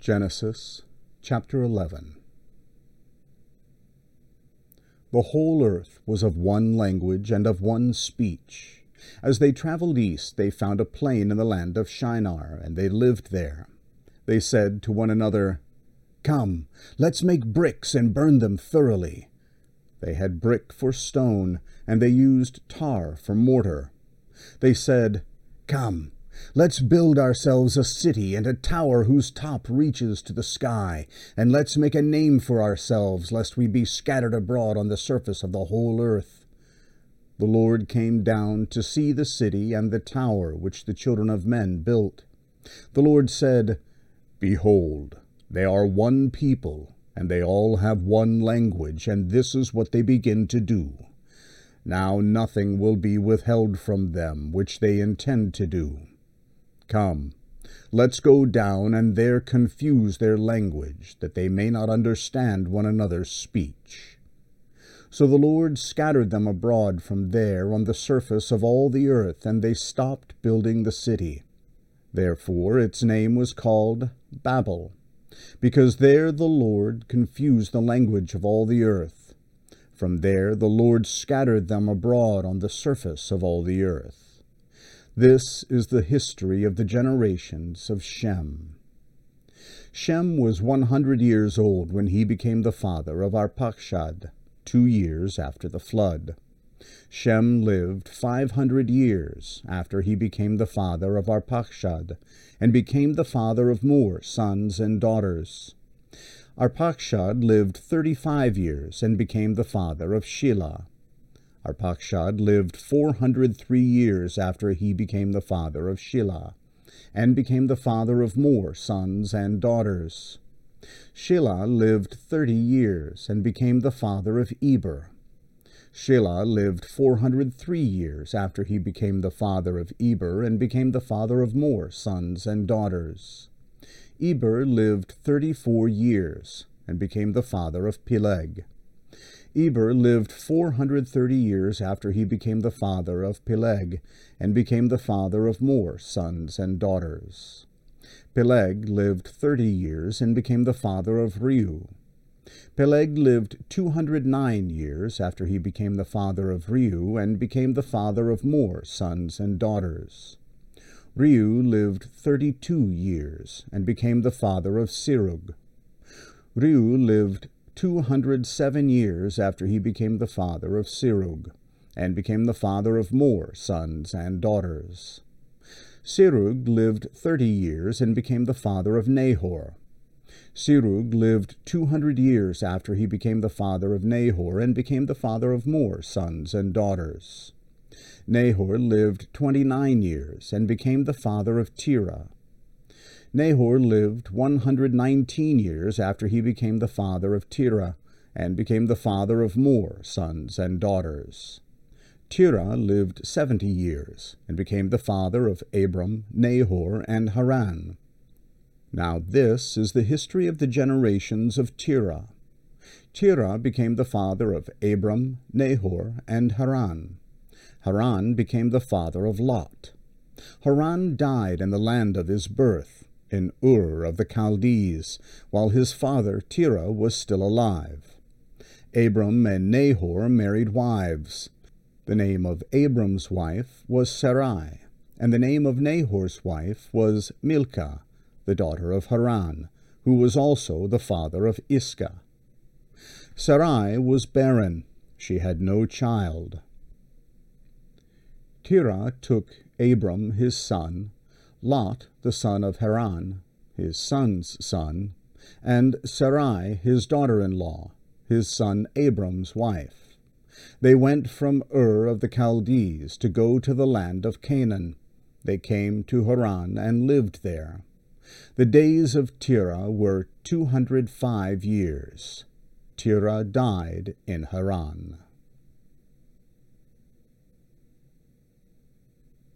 Genesis chapter 11. The whole earth was of one language and of one speech. As they traveled east, they found a plain in the land of Shinar, and they lived there. They said to one another, "Come, let's make bricks and burn them thoroughly." They had brick for stone, and they used tar for mortar. They said, "Come, let's build ourselves a city and a tower whose top reaches to the sky, and let's make a name for ourselves, lest we be scattered abroad on the surface of the whole earth." The Lord came down to see the city and the tower which the children of men built. The Lord said, "Behold, they are one people, and they all have one language, and this is what they begin to do. Now nothing will be withheld from them which they intend to do. Come, let's go down and there confuse their language, that they may not understand one another's speech." So the Lord scattered them abroad from there on the surface of all the earth, and they stopped building the city. Therefore its name was called Babel, because there the Lord confused the language of all the earth. From there the Lord scattered them abroad on the surface of all the earth. This is the history of the generations of Shem. Shem was 100 years old when he became the father of Arpachshad, 2 years after the flood. Shem lived 500 years after he became the father of Arpachshad, and became the father of more sons and daughters. Arpachshad lived 35 years and became the father of Shelah. Arpachshad lived 403 years after he became the father of Shelah, and became the father of more sons and daughters. Shelah lived 30 years and became the father of Eber. Shelah lived 403 years after he became the father of Eber, and became the father of more sons and daughters. Eber lived 34 years and became the father of Peleg. Eber lived 430 years after he became the father of Peleg, and became the father of more sons and daughters. Peleg lived 30 years and became the father of Reu. Peleg lived 209 years after he became the father of Reu, and became the father of more sons and daughters. Reu lived 32 years and became the father of Serug. Reu lived 207 years after he became the father of Serug, and became the father of more sons and daughters. Serug lived 30 years and became the father of Nahor. Serug lived 200 years after he became the father of Nahor, and became the father of more sons and daughters. Nahor lived 29 years and became the father of Terah. Nahor lived 119 years after he became the father of Terah, and became the father of more sons and daughters. Terah lived 70 years, and became the father of Abram, Nahor, and Haran. Now this is the history of the generations of Terah. Terah became the father of Abram, Nahor, and Haran. Haran became the father of Lot. Haran died in the land of his birth, in Ur of the Chaldees, while his father Terah was still alive. Abram and Nahor married wives. The name of Abram's wife was Sarai, and the name of Nahor's wife was Milcah, the daughter of Haran, who was also the father of Iscah. Sarai was barren; she had no child. Terah took Abram his son, Lot the son of Haran, his son's son, and Sarai his daughter-in-law, his son Abram's wife. They went from Ur of the Chaldees to go to the land of Canaan. They came to Haran and lived there. The days of Terah were 205 years. Terah died in Haran.